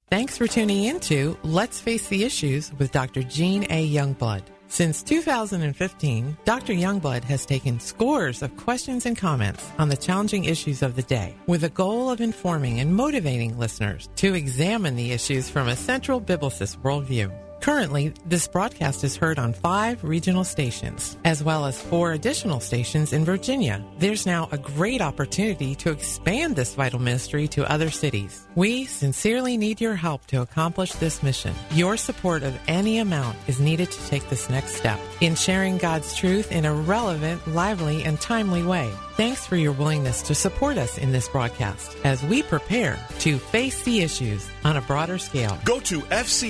Thanks for tuning in to Let's Face the Issues with Dr. Gene A. Youngblood. Since 2015, Dr. Youngblood has taken scores of questions and comments on the challenging issues of the day with the goal of informing and motivating listeners to examine the issues from a central biblicist worldview. Currently, this broadcast is heard on 5 regional stations, as well as 4 additional stations in Virginia. There's now a great opportunity to expand this vital ministry to other cities. We sincerely need your help to accomplish this mission. Your support of any amount is needed to take this next step in sharing God's truth in a relevant, lively, and timely way. Thanks for your willingness to support us in this broadcast as we prepare to face the issues on a broader scale. Go to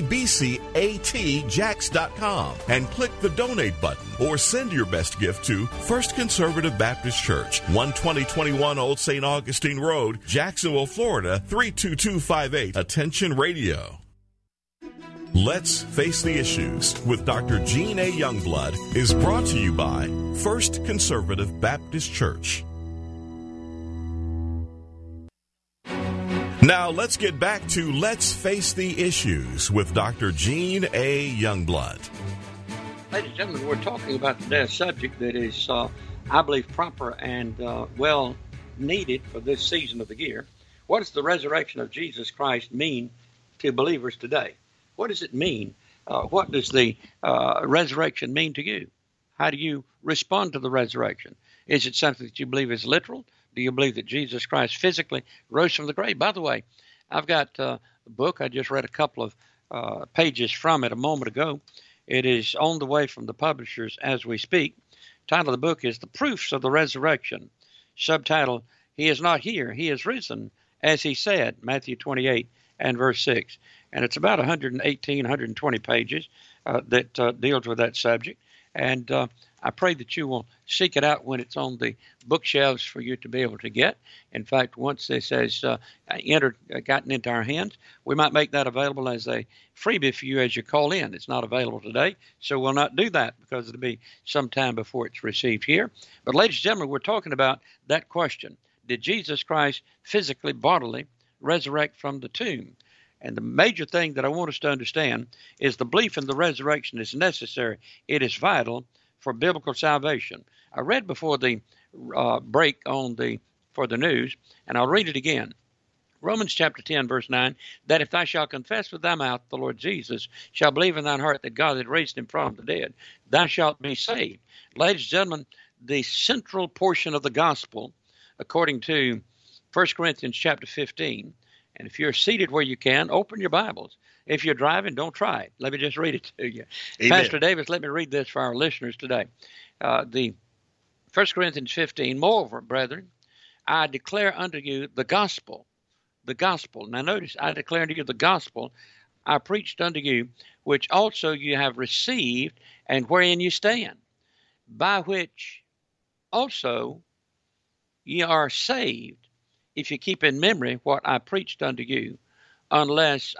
fcbcatjax.com and click the donate button or send your best gift to First Conservative Baptist Church, 12021 Old St. Augustine Road, Jacksonville, Florida, 32258. Attention Radio. Let's Face the Issues with Dr. Gene A. Youngblood is brought to you by First Conservative Baptist Church. Now let's get back to Let's Face the Issues with Dr. Gene A. Youngblood. Ladies and gentlemen, we're talking about today a subject that is, I believe, proper and well needed for this season of the year. What does the resurrection of Jesus Christ mean to believers today? What does it mean? What does the resurrection mean to you? How do you respond to the resurrection? Is it something that you believe is literal? Do you believe that Jesus Christ physically rose from the grave? By the way, I've got a book. I just read a couple of pages from it a moment ago. It is on the way from the publishers as we speak. Title of the book is The Proofs of the Resurrection. Subtitle, He is not here, He is risen, as He said, Matthew 28 and verse 6. And it's about 118, 120 pages that deals with that subject. And I pray that you will seek it out when it's on the bookshelves for you to be able to get. In fact, once this has gotten into our hands, we might make that available as a freebie for you as you call in. It's not available today, so we'll not do that because it'll be some time before it's received here. But ladies and gentlemen, we're talking about that question. Did Jesus Christ physically, bodily resurrect from the tomb? And the major thing that I want us to understand is the belief in the resurrection is necessary. It is vital for biblical salvation. I read before the break for the news, and I'll read it again. Romans chapter 10, verse 9, that if thou shalt confess with thy mouth the Lord Jesus, shall believe in thine heart that God had raised him from the dead, thou shalt be saved. Ladies and gentlemen, the central portion of the gospel, according to 1 Corinthians chapter 15, and if you're seated where you can, open your Bibles. If you're driving, don't try it. Let me just read it to you. Amen. Pastor Davis, let me read this for our listeners today. The 1 Corinthians 15, moreover, brethren, I declare unto you the gospel. The gospel. Now notice, I declare unto you the gospel I preached unto you, which also you have received, and wherein you stand, by which also ye are saved, if you keep in memory what I preached unto you, unless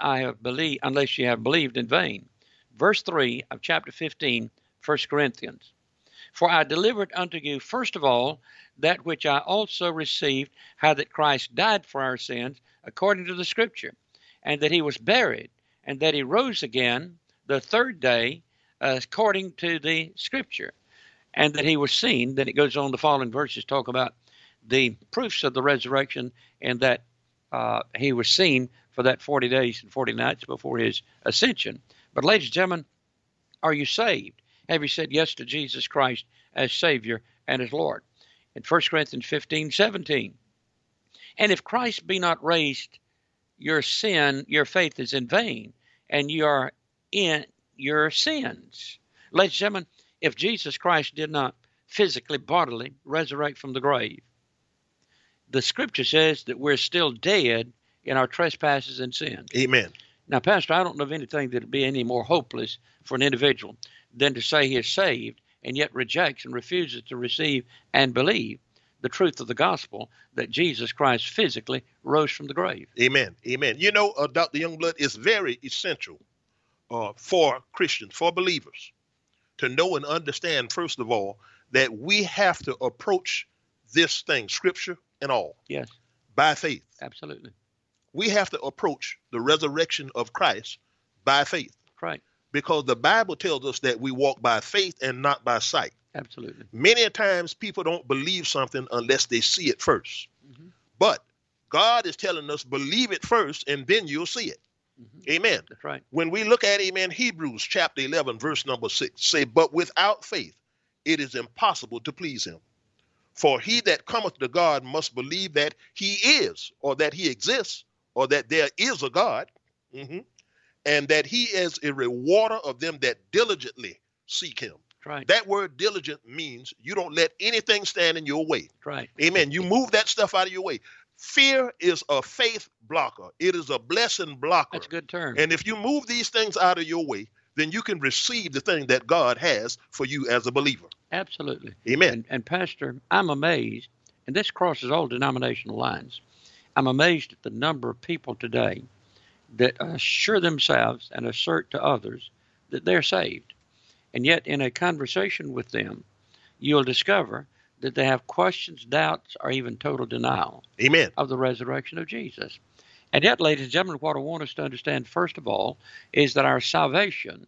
you have believed in vain. Verse 3 of chapter 15, 1 Corinthians. For I delivered unto you first of all that which I also received, how that Christ died for our sins, according to the Scripture, and that he was buried, and that he rose again the third day, according to the Scripture, and that he was seen. Then it goes on, the following verses talk about the proofs of the resurrection, and that he was seen for that 40 days and 40 nights before his ascension. But ladies and gentlemen, are you saved? Have you said yes to Jesus Christ as Savior and as Lord? In 1 Corinthians 15, 17, and if Christ be not raised, your faith is in vain, and you are in your sins. Ladies and gentlemen, if Jesus Christ did not physically, bodily resurrect from the grave, the Scripture says that we're still dead in our trespasses and sins. Amen. Now, Pastor, I don't know of anything that would be any more hopeless for an individual than to say he is saved and yet rejects and refuses to receive and believe the truth of the gospel that Jesus Christ physically rose from the grave. Amen. Amen. You know, Dr. Youngblood, it's very essential for Christians, for believers, to know and understand, first of all, that we have to approach this thing, Scripture and all, yes, by faith. Absolutely. we have to approach the resurrection of Christ by faith. Right. Because the Bible tells us that we walk by faith and not by sight. Absolutely. Many times people don't believe something unless they see it first. Mm-hmm. But God is telling us, believe it first and then you'll see it. Mm-hmm. Amen. That's right. When we look at, amen, Hebrews chapter 11, verse number 6, say, but without faith, it is impossible to please him. For he that cometh to God must believe that he is, or that he exists, or that there is a God, and that he is a rewarder of them that diligently seek him. Right. That word diligent means you don't let anything stand in your way. Right. Amen. You move that stuff out of your way. Fear is a faith blocker. It is a blessing blocker. That's a good term. And if you move these things out of your way, then you can receive the thing that God has for you as a believer. Absolutely. Amen. And Pastor, I'm amazed, and this crosses all denominational lines. I'm amazed at the number of people today that assure themselves and assert to others that they're saved. And yet in a conversation with them, you'll discover that they have questions, doubts, or even total denial Amen. of the resurrection of Jesus. And yet, ladies and gentlemen, what I want us to understand, first of all, is that our salvation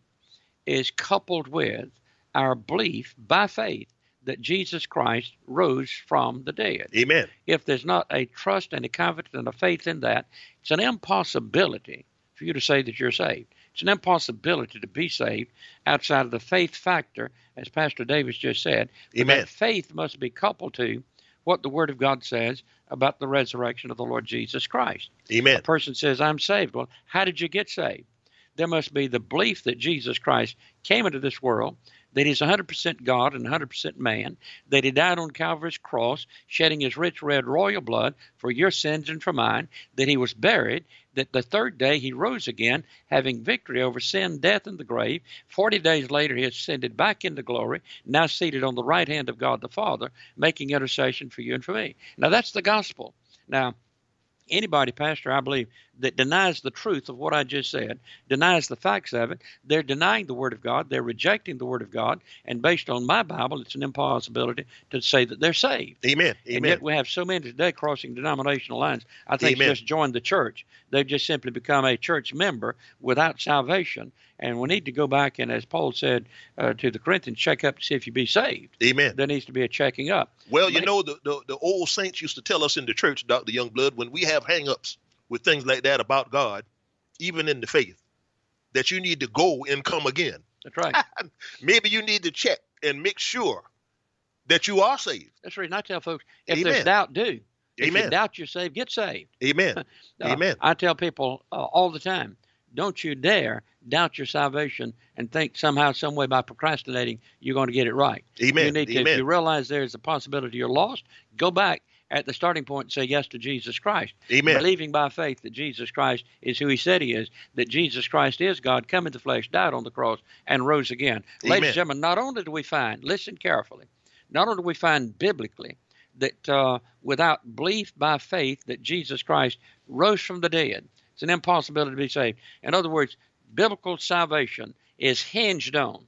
is coupled with our belief by faith that Jesus Christ rose from the dead. Amen. If there's not a trust and a confidence and a faith in that, it's an impossibility for you to say that you're saved. It's an impossibility to be saved outside of the faith factor, as Pastor Davis just said. But Amen. that faith must be coupled to what the Word of God says about the resurrection of the Lord Jesus Christ. Amen. A person says, I'm saved. Well, how did you get saved? There must be the belief that Jesus Christ came into this world, that he's 100% God and 100% man, that he died on Calvary's cross, shedding his rich red royal blood for your sins and for mine, that he was buried, that the third day he rose again, having victory over sin, death, and the grave. 40 days later he ascended back into glory, now seated on the right hand of God the Father, making intercession for you and for me. Now that's the gospel. Now, anybody, Pastor, I believe, that denies the truth of what I just said, denies the facts of it, they're denying the Word of God, they're rejecting the Word of God, and based on my Bible, it's an impossibility to say that they're saved. Amen. And Amen. yet we have so many today crossing denominational lines, I think Amen. just joined the church. They've just simply become a church member without salvation. And we need to go back and, as Paul said to the Corinthians, check up to see if you be saved. Amen. There needs to be a checking up. Well, you know, the old saints used to tell us in the church, Dr. Youngblood, when we have hang-ups with things like that about God, even in the faith, that you need to go and come again. That's right. Maybe you need to check and make sure that you are saved. That's the reason I tell folks, if Amen. there's doubt, do. If Amen. you doubt you're saved, get saved. Amen. Amen. I tell people all the time, don't you dare doubt your salvation and think somehow, some way by procrastinating, you're going to get it right. Amen. You need to, Amen. if you realize there's a possibility you're lost, go back at the starting point and say yes to Jesus Christ. Amen. Believing by faith that Jesus Christ is who he said he is, that Jesus Christ is God, come in the flesh, died on the cross, and rose again. Amen. Ladies and gentlemen, not only do we find, listen carefully, not only do we find biblically that without belief by faith that Jesus Christ rose from the dead, it's an impossibility to be saved. In other words, biblical salvation is hinged on,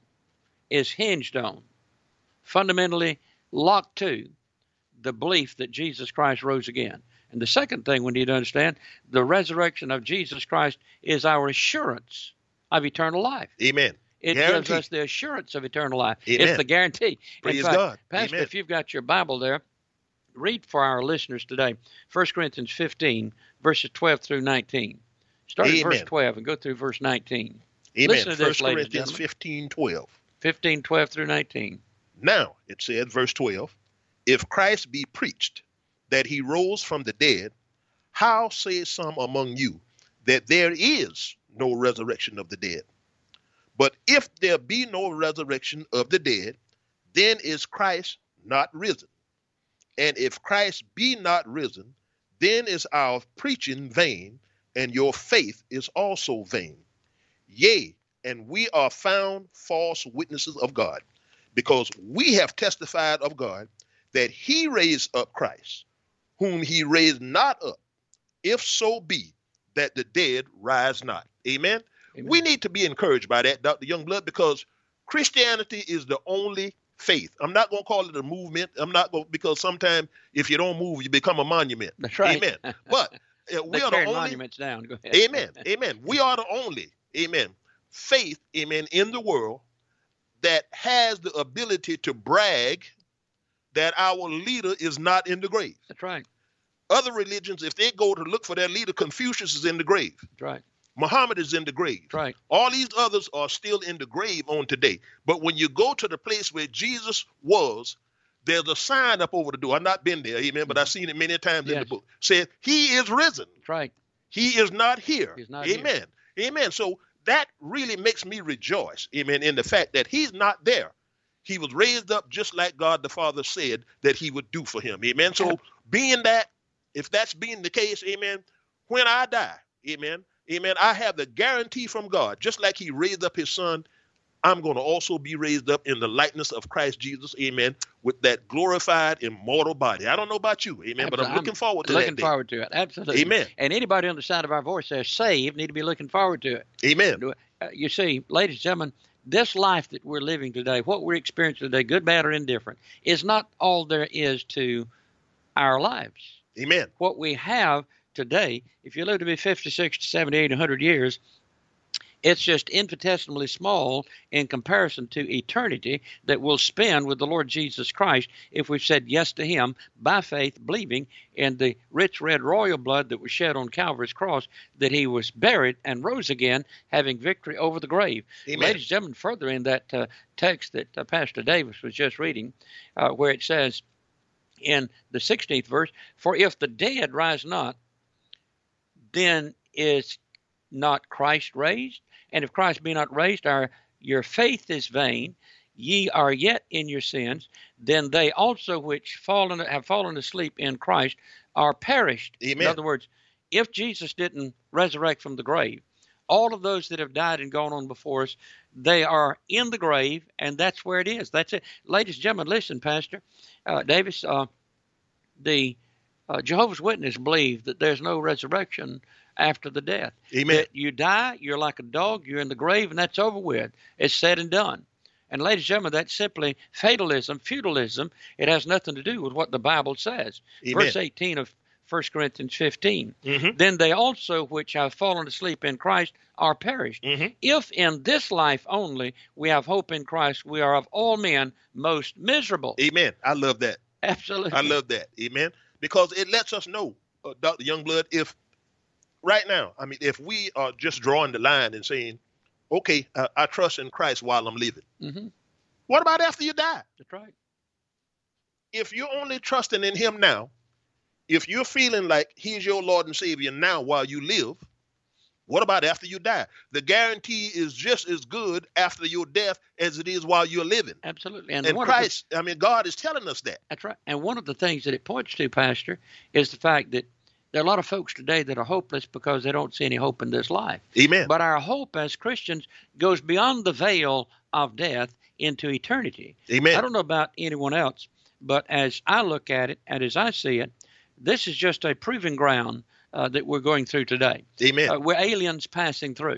fundamentally locked to the belief that Jesus Christ rose again. And the second thing we need to understand, the resurrection of Jesus Christ is our assurance of eternal life. Amen. It Guarantee. gives us the assurance of eternal life. Amen. It's the guarantee. Praise In fact, God. Pastor, Amen. if you've got your Bible there, read for our listeners today 1 Corinthians 15, verses 12 through 19. Start at verse Amen. 12 and go through verse 19. Amen. Listen to 1 this, ladies and Corinthians gentlemen. 15:12. 15, 12 through 19. Now, it says, verse 12, if Christ be preached that he rose from the dead, how say some among you that there is no resurrection of the dead? But if there be no resurrection of the dead, then is Christ not risen. And if Christ be not risen, then is our preaching vain, and your faith is also vain. Yea, and we are found false witnesses of God, because we have testified of God that he raised up Christ, whom he raised not up, if so be that the dead rise not. Amen. Amen. We need to be encouraged by that, Dr. Youngblood, because Christianity is the only faith. I'm not going to call it a movement. I'm not going, because sometimes if you don't move, you become a monument. That's right. Amen. But We are the only monuments down. Go ahead. Amen. Amen. We are the only, amen, faith, amen, in the world that has the ability to brag that our leader is not in the grave. That's right. Other religions, if they go to look for their leader, Confucius is in the grave. That's right. Muhammad is in the grave. That's right. All these others are still in the grave on today. But when you go to the place where Jesus was, there's a sign up over the door. I've not been there, amen, but I've seen it many times in the book. Said, he is risen. That's right. He is not here. He's not amen. Here. Amen. So that really makes me rejoice, amen, in the fact that he's not there. He was raised up just like God the Father said that he would do for him. Amen. So being that, if that's being the case, amen, when I die, amen, amen, I have the guarantee from God, just like he raised up his son, I'm going to also be raised up in the likeness of Christ Jesus, amen, with that glorified immortal body. I don't know about you, amen, but I'm looking forward to that. Looking forward to it, absolutely. Amen. And anybody on the side of our voice that's saved need to be looking forward to it. Amen. You see, ladies and gentlemen, this life that we're living today, what we're experiencing today, good, bad, or indifferent, is not all there is to our lives. Amen. What we have today, if you live to be 50, 60, 70, 80, 100 years, it's just infinitesimally small in comparison to eternity that we'll spend with the Lord Jesus Christ if we've said yes to him by faith, believing in the rich red royal blood that was shed on Calvary's cross, that he was buried and rose again, having victory over the grave. Amen. Ladies and gentlemen, further in that text that Pastor Davis was just reading, where it says in the 16th verse, for if the dead rise not, then is not Christ raised? And if Christ be not raised, your faith is vain. Ye are yet in your sins. Then they also which have fallen asleep in Christ are perished. Amen. In other words, if Jesus didn't resurrect from the grave, all of those that have died and gone on before us, they are in the grave, and that's where it is. That's it. Ladies and gentlemen, listen, Pastor Davis, the Jehovah's Witnesses believe that there's no resurrection after the death. Amen. That you die, you're like a dog, you're in the grave, and that's over with. It's said and done. And ladies and gentlemen, that's simply fatalism, feudalism. It has nothing to do with what the Bible says. Amen. Verse 18 of 1 Corinthians 15. Mm-hmm. Then they also which have fallen asleep in Christ are perished. Mm-hmm. If in this life only we have hope in Christ, we are of all men most miserable. Amen. I love that. Absolutely. I love that. Amen. Because it lets us know, Dr. Youngblood, if right now, I mean, if we are just drawing the line and saying, okay, I trust in Christ while I'm living. Mm-hmm. What about after you die? That's right. If you're only trusting in him now, if you're feeling like he's your Lord and Savior now while you live, what about after you die? The guarantee is just as good after your death as it is while you're living. Absolutely. And Christ, God is telling us that. That's right. And one of the things that it points to, Pastor, is the fact that there are a lot of folks today that are hopeless because they don't see any hope in this life. Amen. But our hope as Christians goes beyond the veil of death into eternity. Amen. I don't know about anyone else, but as I look at it and as I see it, this is just a proving ground that we're going through today. Amen. We're aliens passing through.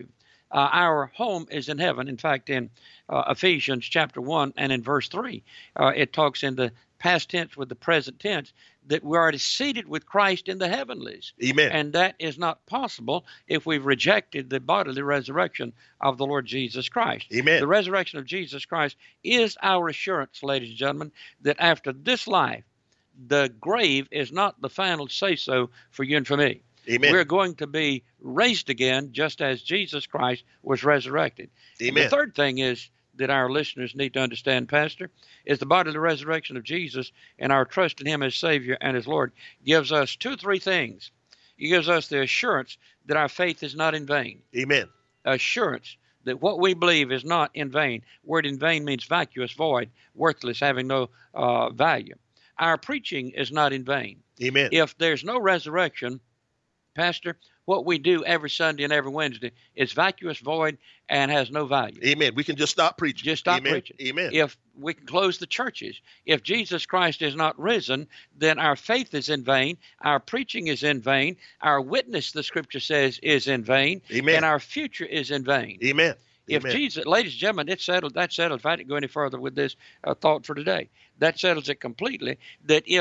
Our home is in heaven. In fact, in Ephesians chapter 1 and in verse 3, it talks in the past tense with the present tense that we're already seated with Christ in the heavenlies. Amen. And that is not possible if we've rejected the bodily resurrection of the Lord Jesus Christ. Amen. The resurrection of Jesus Christ is our assurance, ladies and gentlemen, that after this life, the grave is not the final say-so for you and for me. Amen. We're going to be raised again just as Jesus Christ was resurrected. Amen. The third thing is that our listeners need to understand, Pastor, is the bodily resurrection of Jesus and our trust in him as Savior and as Lord gives us two or three things. He gives us the assurance that our faith is not in vain. Amen. Assurance that what we believe is not in vain. Word in vain means vacuous, void, worthless, having no value. Our preaching is not in vain. Amen. If there's no resurrection, Pastor, what we do every Sunday and every Wednesday is vacuous, void, and has no value. Amen. We can just stop preaching. Just stop Amen. preaching. Amen. If we can close the churches. If Jesus Christ is not risen, then our faith is in vain. Our preaching is in vain. Our witness, the Scripture says, is in vain. Amen. And our future is in vain. Amen. If Amen. Jesus, ladies and gentlemen, it's settled. That's settled. If I didn't go any further with this thought for today, that settles it completely. That if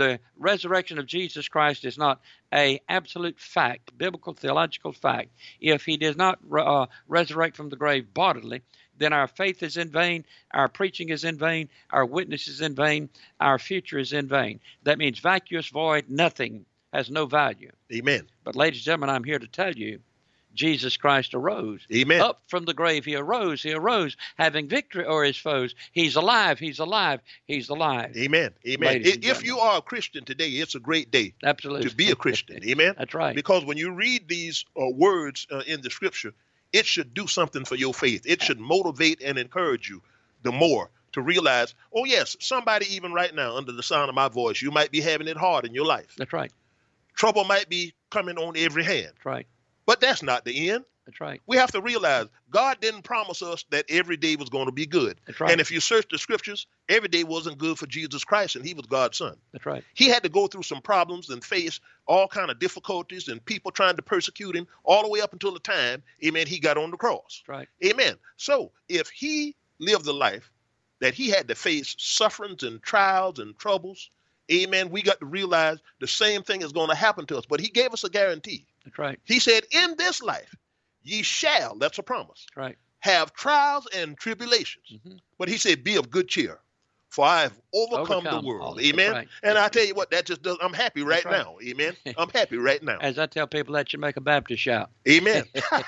the resurrection of Jesus Christ is not a absolute fact, biblical theological fact, if he does not resurrect from the grave bodily, then our faith is in vain, our preaching is in vain, our witness is in vain, our future is in vain. That means vacuous, void, nothing, has no value. Amen. But ladies and gentlemen, I'm here to tell you, Jesus Christ arose. Amen. Up from the grave, he arose, having victory o'er his foes. He's alive, he's alive, he's alive. Amen. Amen. If you are a Christian today, it's a great day Absolutely. to be a Christian. Amen. That's right. Because when you read these words in the scripture, it should do something for your faith. It should motivate and encourage you the more to realize, oh yes, somebody even right now under the sound of my voice, you might be having it hard in your life. That's right. Trouble might be coming on every hand. That's right. But that's not the end. That's right. We have to realize God didn't promise us that every day was going to be good. That's right. And if you search the scriptures, every day wasn't good for Jesus Christ, and he was God's son. That's right. He had to go through some problems and face all kind of difficulties and people trying to persecute him all the way up until the time, amen, he got on the cross. That's right. Amen. So if he lived a life that he had to face sufferings and trials and troubles, amen, we got to realize the same thing is going to happen to us. But he gave us a guarantee. That's right. He said, in this life, ye shall, that's a promise, That's right. have trials and tribulations. Mm-hmm. But he said, be of good cheer, for I have overcome the world. Amen. Right. And I tell you what, that just does, I'm happy right That's right. now. Amen. I'm happy right now. As I tell people, that should make a Baptist shout. Amen.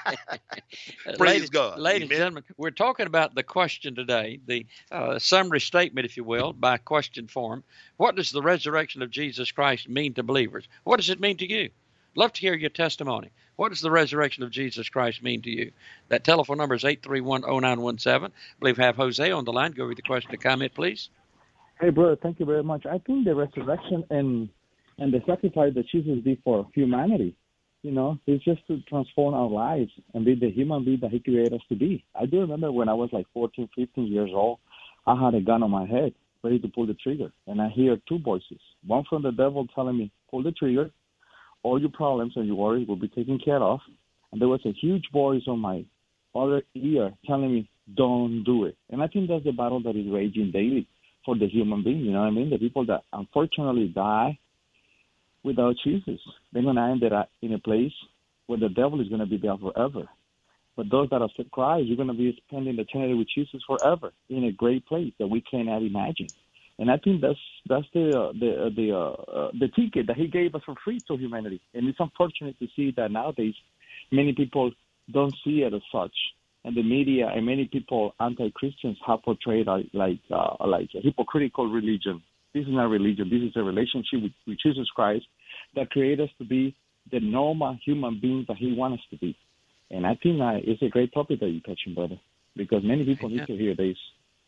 Praise God. Ladies and Amen. gentlemen, we're talking about the question today, the summary statement, if you will, by question form. What does the resurrection of Jesus Christ mean to believers? What does it mean to you? Love to hear your testimony. What does the resurrection of Jesus Christ mean to you? That telephone number is 831-0917. I believe I have Jose on the line. Go over the question and comment, please. Hey, brother, thank you very much. I think the resurrection and the sacrifice that Jesus did for humanity, it's just to transform our lives and be the human being that he created us to be. I do remember when I was like 14, 15 years old, I had a gun on my head, ready to pull the trigger. And I hear two voices, one from the devil telling me, pull the trigger, all your problems and your worries will be taken care of. And there was a huge voice on my other ear telling me, don't do it. And I think that's the battle that is raging daily for the human being, you know what I mean? The people that unfortunately die without Jesus, they're going to end up in a place where the devil is going to be there forever. But those that accept Christ, you're going to be spending eternity with Jesus forever in a great place that we cannot imagine. And I think that's the ticket that he gave us for free to humanity. And it's unfortunate to see that nowadays many people don't see it as such. And the media and many people, anti-Christians, have portrayed like a hypocritical religion. This is not religion. This is a relationship with Jesus Christ that created us to be the normal human beings that he wants us to be. And I think it's a great topic that you're touching, brother, because many people need to hear this.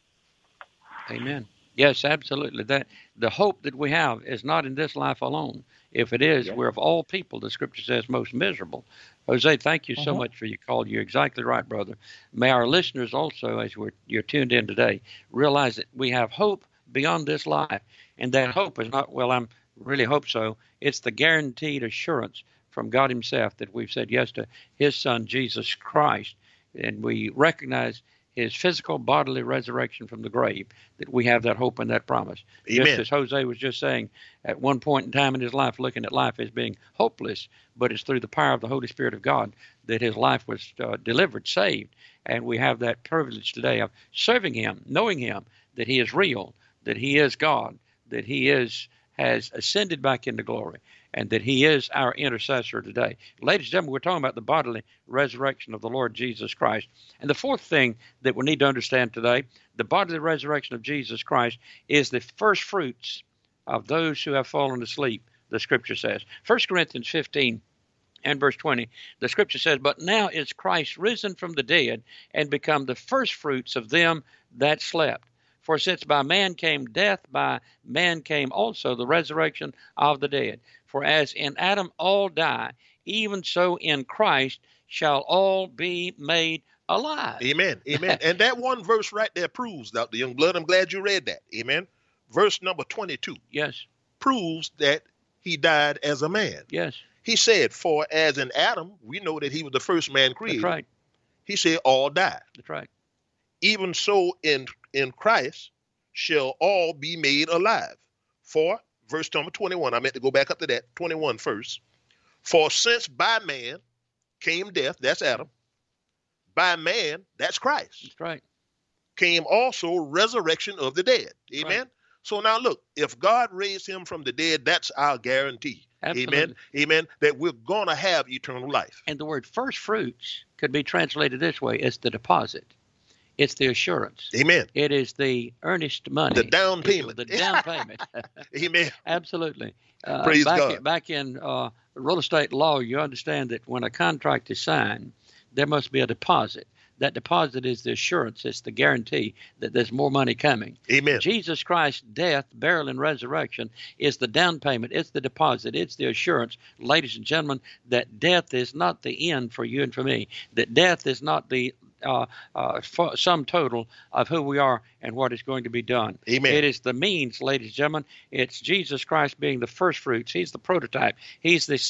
Amen. Yes, absolutely. That the hope that we have is not in this life alone. If it is, we're of all people, the scripture says, most miserable. Jose, thank you so much for your call. You're exactly right, brother. May our listeners also, as you're tuned in today, realize that we have hope beyond this life. And that hope is not, well, I'm really hope so. It's the guaranteed assurance from God himself that we've said yes to his son, Jesus Christ. And we recognize his physical bodily resurrection from the grave, that we have that hope and that promise. Amen. Just as Jose was just saying, at one point in time in his life, looking at life as being hopeless, but it's through the power of the Holy Spirit of God that his life was delivered, saved. And we have that privilege today of serving him, knowing him, that he is real, that he is God, that he has ascended back into glory, and that he is our intercessor today. Ladies and gentlemen, we're talking about the bodily resurrection of the Lord Jesus Christ. And the fourth thing that we need to understand today, the bodily resurrection of Jesus Christ is the first fruits of those who have fallen asleep, the scripture says. 1 Corinthians 15 and verse 20, the scripture says, but now is Christ risen from the dead and become the first fruits of them that slept. For since by man came death, by man came also the resurrection of the dead. For as in Adam all die, even so in Christ shall all be made alive. Amen. Amen. And that one verse right there proves, Dr. Youngblood, I'm glad you read that. Amen. Verse number 22. Yes. Proves that he died as a man. Yes. He said, for as in Adam, we know that he was the first man created. That's right. He said, all die. That's right. Even so in Christ shall all be made alive. For verse number 21. I meant to go back up to that, 21 first. For since by man came death, that's Adam. By man, that's Christ. That's right. Came also resurrection of the dead. Amen. Right. So now look, if God raised him from the dead, that's our guarantee. Absolutely. Amen. Amen. That we're going to have eternal life. And the word first fruits could be translated this way. It's the deposit. It's the assurance. Amen. It is the earnest money. The down payment. The down payment. Amen. Absolutely. Praise God. Back in real estate law, you understand that when a contract is signed, there must be a deposit. That deposit is the assurance. It's the guarantee that there's more money coming. Amen. Jesus Christ's death, burial, and resurrection is the down payment. It's the deposit. It's the assurance, ladies and gentlemen, that death is not the end for you and for me. That death is not the sum total of who we are and what is going to be done. Amen. It is the means, ladies and gentlemen. It's Jesus Christ being the first fruits. He's the prototype. He's the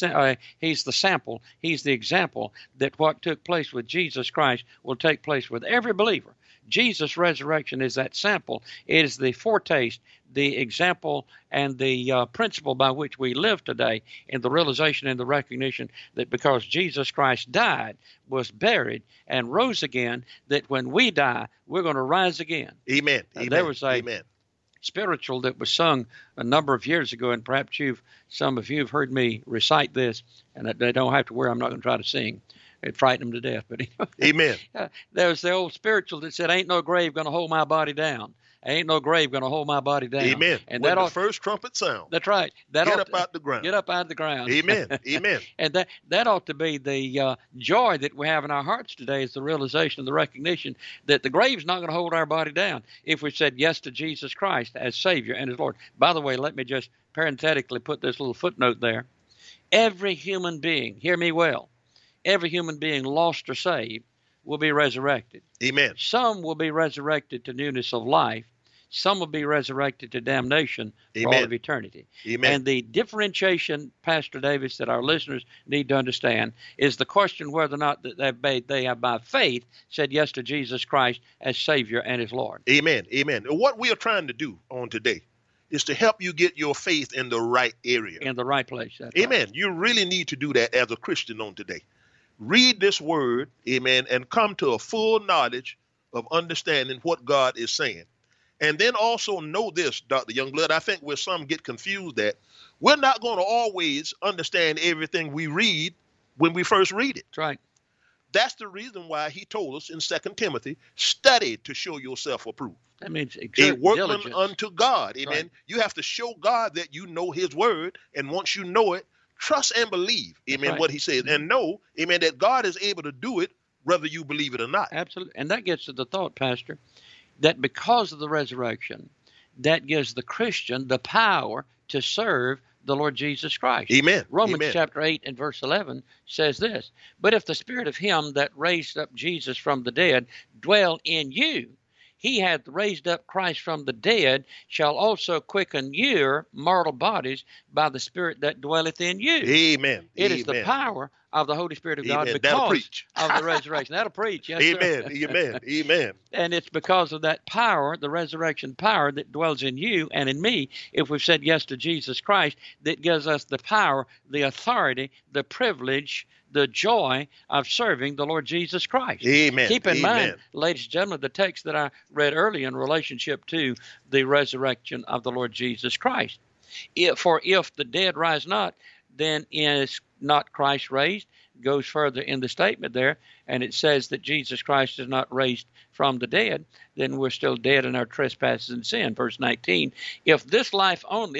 sample. He's the example that what took place with Jesus Christ will take place with every believer. Jesus' resurrection is that sample. It is the foretaste, the example, and the principle by which we live today in the realization and the recognition that because Jesus Christ died, was buried, and rose again, that when we die, we're going to rise again. Amen. Amen. There was a Amen. spiritual that was sung a number of years ago, and perhaps some of you have heard me recite this, and they don't have to worry, I'm not going to try to sing. It frightened them to death. But Amen. There was the old spiritual that said, ain't no grave going to hold my body down. Ain't no grave going to hold my body down. Amen. And when the first trumpet sound. That's right. Get up out the ground. Get up out of the ground. Amen. Amen. And that ought to be the joy that we have in our hearts today, is the realization and the recognition that the grave's not going to hold our body down if we said yes to Jesus Christ as Savior and as Lord. By the way, let me just parenthetically put this little footnote there. Every human being, hear me well, every human being, lost or saved, will be resurrected. Amen. Some will be resurrected to newness of life. Some will be resurrected to damnation for all of eternity. Amen. And the differentiation, Pastor Davis, that our listeners need to understand is the question whether or not that they have by faith said yes to Jesus Christ as Savior and as Lord. Amen. Amen. And what we are trying to do on today is to help you get your faith in the right area. In the right place. Amen. Right. You really need to do that as a Christian on today. Read this word, amen, and come to a full knowledge of understanding what God is saying. And then also know this, Dr. Youngblood, I think where some get confused that we're not going to always understand everything we read when we first read it. That's right. That's the reason why he told us in 2 Timothy, study to show yourself approved. That means a workman diligence unto God. Amen. Right. You have to show God that you know his word. And once you know it, trust and believe, amen, right. what he says. And know, amen, that God is able to do it whether you believe it or not. Absolutely. And that gets to the thought, Pastor, that because of the resurrection, that gives the Christian the power to serve the Lord Jesus Christ. Amen. Romans Amen. chapter 8 and verse 11 says this, but if the spirit of him that raised up Jesus from the dead dwell in you, he hath raised up Christ from the dead, shall also quicken your mortal bodies by the Spirit that dwelleth in you. Amen. It is the power of the Holy Spirit of God Amen. That'll because preach. of the resurrection. That'll preach. Yes, Amen. sir. Amen. Amen. And it's because of that power, the resurrection power that dwells in you and in me, if we've said yes to Jesus Christ, that gives us the power, the authority, the privilege, the joy of serving the Lord Jesus Christ. Amen. Keep in Amen. mind, ladies and gentlemen, the text that I read earlier in relationship to the resurrection of the Lord Jesus Christ. For if the dead rise not, then is not Christ raised. Goes further in the statement there, and it says that Jesus Christ is not raised from the dead, then we're still dead in our trespasses and sin. Verse 19, if in this life only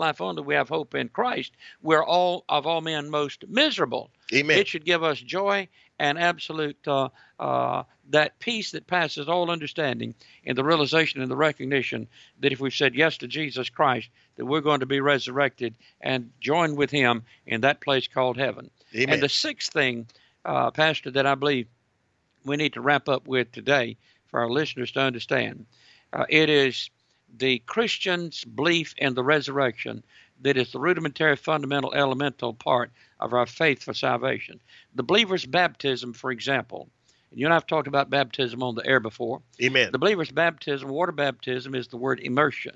we have hope in Christ, we're all of all men most miserable. Amen. It should give us joy and absolute that peace that passes all understanding in the realization and the recognition that if we've said yes to Jesus Christ, that we're going to be resurrected and join with him in that place called heaven. Amen. And the sixth thing, Pastor, that I believe we need to wrap up with today for our listeners to understand, it is the Christian's belief in the resurrection that is the rudimentary, fundamental, elemental part of our faith for salvation. The believer's baptism, for example, and you and I have talked about baptism on the air before. Amen. The believer's baptism, water baptism, is the word immersion.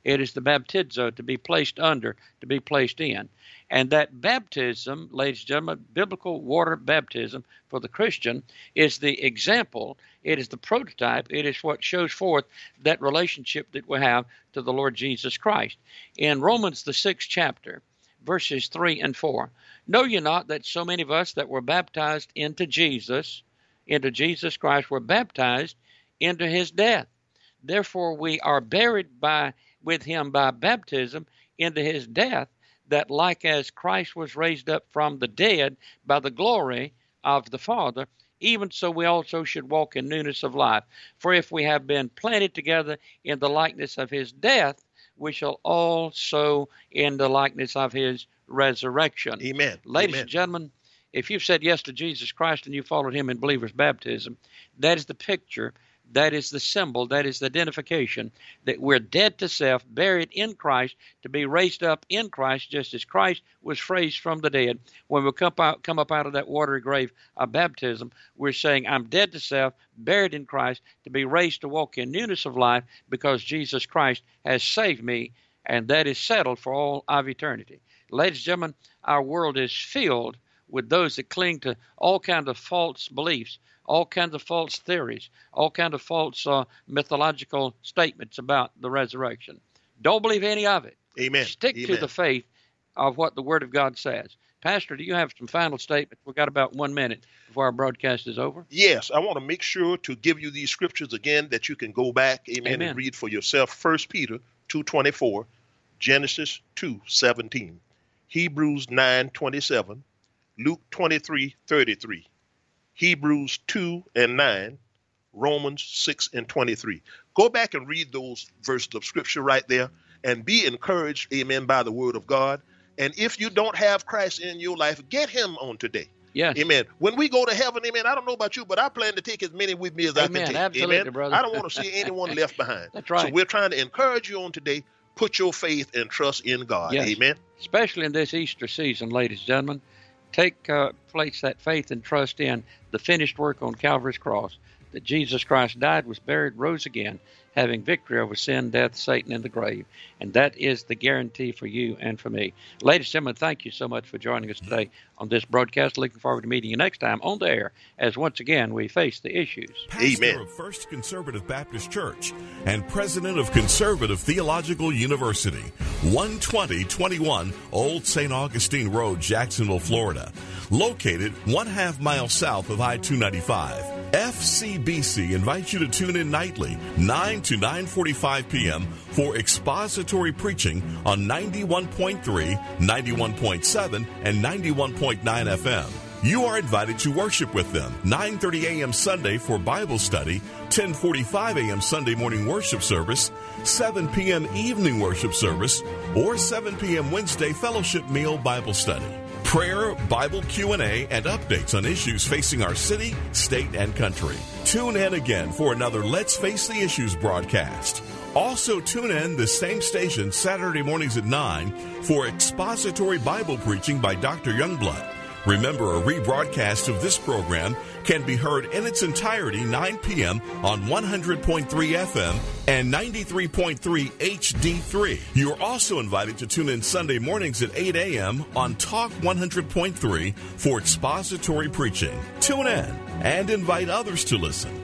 It is the baptizo, to be placed under, to be placed in. And that baptism, ladies and gentlemen, biblical water baptism for the Christian, is the example, it is the prototype, it is what shows forth that relationship that we have to the Lord Jesus Christ. In Romans, the 6th chapter, verses 3 and 4, know ye not that so many of us that were baptized into Jesus Christ, were baptized into his death? Therefore we are buried with him by baptism into his death, that like as Christ was raised up from the dead by the glory of the Father, even so we also should walk in newness of life. For if we have been planted together in the likeness of his death, we shall also in the likeness of his resurrection. Amen. Ladies Amen. and gentlemen, if you've said yes to Jesus Christ and you followed him in believer's baptism, that is the picture, that is the symbol, that is the identification that we're dead to self, buried in Christ, to be raised up in Christ, just as Christ was raised from the dead. When we come up out of that watery grave of baptism, we're saying, I'm dead to self, buried in Christ, to be raised to walk in newness of life, because Jesus Christ has saved me, and that is settled for all of eternity. Ladies and gentlemen, our world is filled with those that cling to all kinds of false beliefs, all kinds of false theories, all kinds of false mythological statements about the resurrection. Don't believe any of it. Amen. Stick to the faith of what the Word of God says. Pastor, do you have some final statements? We've got about 1 minute before our broadcast is over. Yes, I want to make sure to give you these scriptures again that you can go back, amen. And read for yourself. 1 Peter 2:24, Genesis 2:17, Hebrews 9:27, Luke 23:33, Hebrews 2:9, Romans 6:23. Go back and read those verses of scripture right there and be encouraged, amen, by the word of God. And if you don't have Christ in your life, get him on today. Yes. Amen. When we go to heaven, amen, I don't know about you, but I plan to take as many with me as I can take. Absolutely, amen. brother. I don't want to see anyone left behind. That's right. So we're trying to encourage you on today. Put your faith and trust in God. Yes. Amen. Especially in this Easter season, ladies and gentlemen. Place that faith and trust in the finished work on Calvary's cross, that Jesus Christ died, was buried, rose again, having victory over sin, death, Satan, and the grave. And that is the guarantee for you and for me. Ladies and gentlemen, thank you so much for joining us today on this broadcast. Looking forward to meeting you next time on the air as once again we face the issues. Pastor Amen. of First Conservative Baptist Church and president of Conservative Theological University, 12021 Old St. Augustine Road, Jacksonville, Florida. Located 1/2 mile south of I-295. FCBC invites you to tune in nightly, 9 to 9:45 p.m. for expository preaching on 91.3, 91.7, and 91.9 FM. You are invited to worship with them, 9:30 a.m. Sunday for Bible study, 10:45 a.m. Sunday morning worship service, 7 p.m. evening worship service, or 7 p.m. Wednesday fellowship meal Bible study. Prayer, Bible Q&A, and updates on issues facing our city, state, and country. Tune in again for another Let's Face the Issues broadcast. Also tune in the same station Saturday mornings at 9 for expository Bible preaching by Dr. Youngblood. Remember, a rebroadcast of this program can be heard in its entirety 9 p.m. on 100.3 FM and 93.3 HD3. You are also invited to tune in Sunday mornings at 8 a.m. on Talk 100.3 for expository preaching. Tune in and invite others to listen.